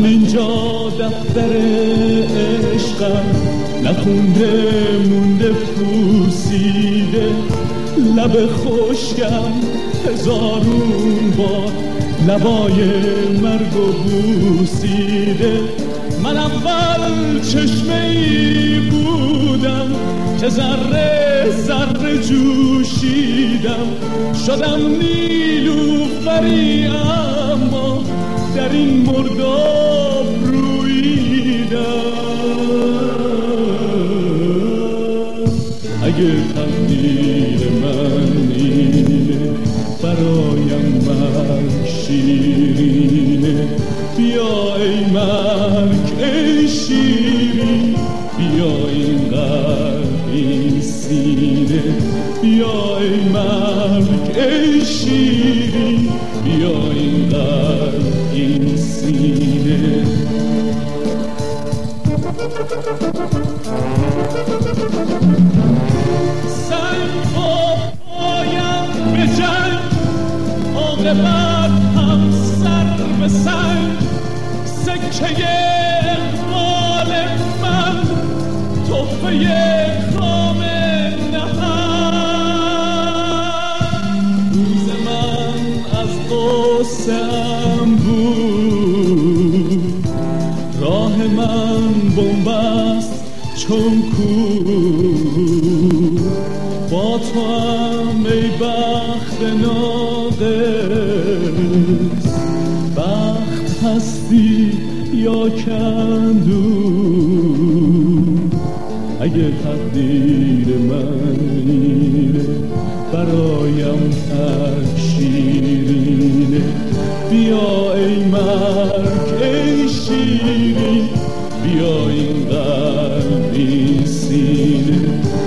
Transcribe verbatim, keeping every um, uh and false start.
اینجا دفتر عشقم نخونده مونده پوسیده، لب خشکم هزارون بار لبای مرگ و بوسیده. من اول چشمه‌ای بودم که ذره ذره جوشیدم، شدم نیلوفری اما در این مرداب روییدم. اگه تقدیر من اینه برایم مرگ شیرینه، بیا ای مرگ ای شیرین، بیا این قلب این سینه، بیا ای مرگ ای شیرین، بیا این قلب این سینه. سنگ با پایم به جنگ، عاقبت هم سر به سنگ، سکه اقبال من تحفه خام نهنگ. روز من از غصه ام بود، راه من بنبست چون کوه، با تو هم ای بخت ناقص، بخت هستی یا کندو. اگه تقدیر من اینه برایم تک شیرینه، بیا ای مرگ ای شیرین، بیا این قلب این سینه،